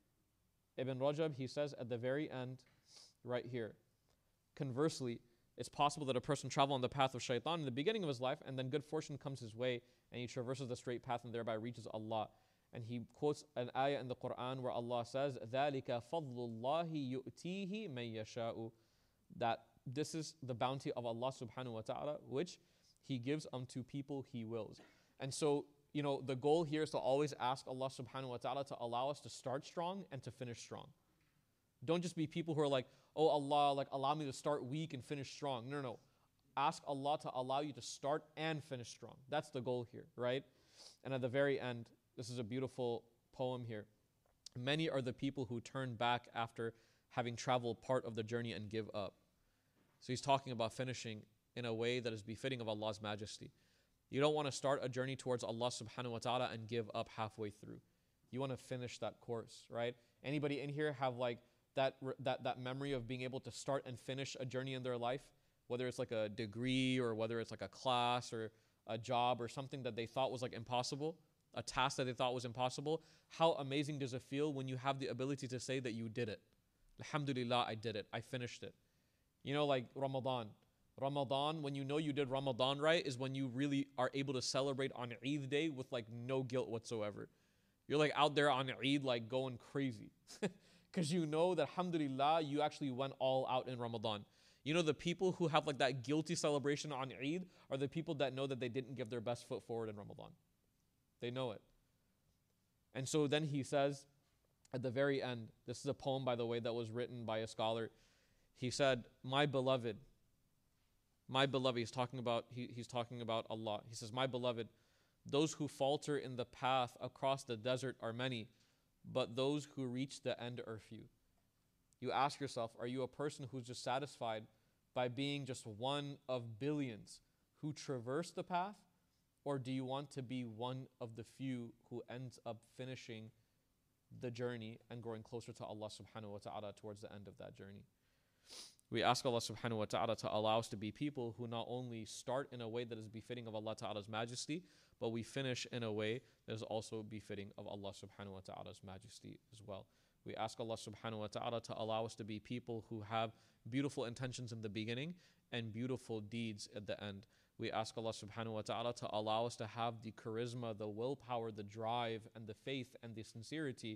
Ibn Rajab, he says at the very end, right here, conversely, it's possible that a person travel on the path of shaitan in the beginning of his life, and then good fortune comes his way, and he traverses the straight path and thereby reaches Allah. And he quotes an ayah in the Quran where Allah says, ذَلِكَ فَضْلُ اللَّهِ يُؤْتِيهِ مَن يَشَاءُ. That this is the bounty of Allah subhanahu wa ta'ala, which He gives unto people He wills. And so, you know, the goal here is to always ask Allah subhanahu wa ta'ala to allow us to start strong and to finish strong. Don't just be people who are like, oh Allah, like allow me to start weak and finish strong. No, no, no. Ask Allah to allow you to start and finish strong. That's the goal here, right? And at the very end, this is a beautiful poem here. Many are the people who turn back after having traveled part of the journey and give up. So he's talking about finishing in a way that is befitting of Allah's majesty. You don't want to start a journey towards Allah subhanahu wa ta'ala and give up halfway through. You want to finish that course, right? Anybody in here have like that, that, that memory of being able to start and finish a journey in their life? Whether it's like a degree or whether it's like a class or a job or something that they thought was like impossible, a task that they thought was impossible. How amazing does it feel when you have the ability to say that you did it? Alhamdulillah, I did it. I finished it. You know, like Ramadan. Ramadan, when you know you did Ramadan right, is when you really are able to celebrate on Eid day with like no guilt whatsoever. You're like out there on Eid like going crazy. Because you know that alhamdulillah, you actually went all out in Ramadan. You know, the people who have like that guilty celebration on Eid are the people that know that they didn't give their best foot forward in Ramadan. They know it. And so then he says at the very end, this is a poem, by the way, that was written by a scholar. He said, my beloved, my beloved, he's talking about, he, he's talking about Allah. He says, my beloved, those who falter in the path across the desert are many, but those who reach the end are few. You ask yourself, are you a person who's just satisfied by being just one of billions who traverse the path? Or do you want to be one of the few who ends up finishing the journey and growing closer to Allah subhanahu wa ta'ala towards the end of that journey? We ask Allah subhanahu wa ta'ala to allow us to be people who not only start in a way that is befitting of Allah ta'ala's majesty, but we finish in a way that is also befitting of Allah subhanahu wa ta'ala's majesty as well. We ask Allah subhanahu wa ta'ala to allow us to be people who have beautiful intentions in the beginning and beautiful deeds at the end. We ask Allah subhanahu wa ta'ala to allow us to have the charisma, the willpower, the drive, and the faith and the sincerity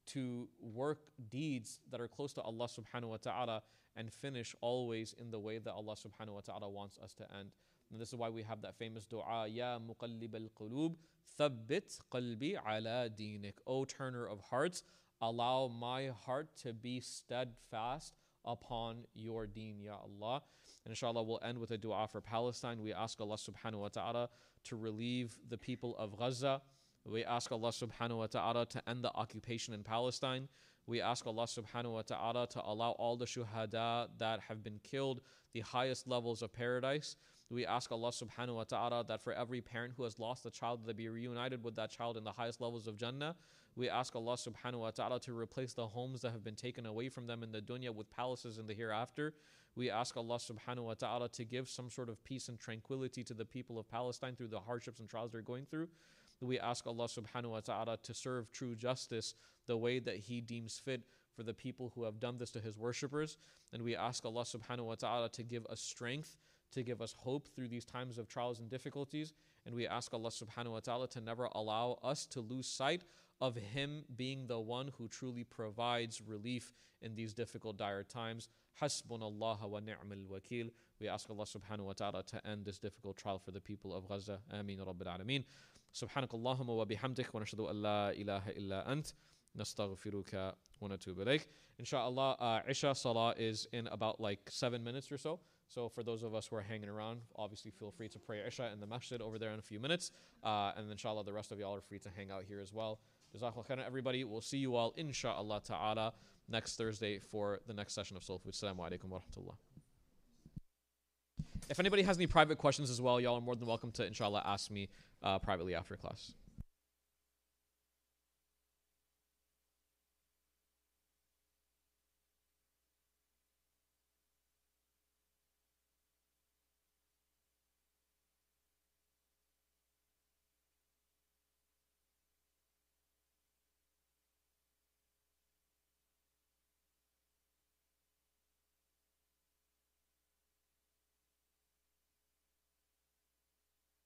to work deeds that are close to Allah subhanahu wa ta'ala and finish always in the way that Allah subhanahu wa ta'ala wants us to end. And this is why we have that famous dua, Ya muqallib al-qulub, thabbit qalbi ala dinik. O turner of hearts, allow my heart to be steadfast upon your deen, Ya Allah. And inshallah, we'll end with a dua for Palestine. We ask Allah subhanahu wa ta'ala to relieve the people of Gaza. We ask Allah subhanahu wa ta'ala to end the occupation in Palestine. We ask Allah subhanahu wa ta'ala to allow all the shuhada that have been killed the highest levels of paradise. We ask Allah subhanahu wa ta'ala that for every parent who has lost a child, they be reunited with that child in the highest levels of Jannah. We ask Allah subhanahu wa ta'ala to replace the homes that have been taken away from them in the dunya with palaces in the hereafter. We ask Allah subhanahu wa ta'ala to give some sort of peace and tranquility to the people of Palestine through the hardships and trials they're going through. We ask Allah subhanahu wa ta'ala to serve true justice the way that He deems fit for the people who have done this to His worshippers. And we ask Allah subhanahu wa ta'ala to give us strength, to give us hope through these times of trials and difficulties. And we ask Allah subhanahu wa ta'ala to never allow us to lose sight of Him being the one who truly provides relief in these difficult, dire times. Hasbunallah wa ni'mal wakil. We ask Allah subhanahu wa ta'ala to end this difficult trial for the people of Gaza. Ameen Rabbil Alameen. سبحانك اللهم وبحمدك ونشهد أن لا إله إلا أنت نستغفرك ونتوب إليك. Inshallah, uh, Isha Salah is in about like seven minutes or so. So for those of us who are hanging around, obviously feel free to pray Isha in the masjid over there in a few minutes. Uh, and inshallah, the rest of y'all are free to hang out here as well. Jazakallah khairan, everybody. We'll see you all, inshallah ta'ala, next Thursday for the next session of Soul Food. Assalamu alaikum wa rahmatullah. If anybody has any private questions as well, y'all are more than welcome to, inshallah, ask me uh, privately after class.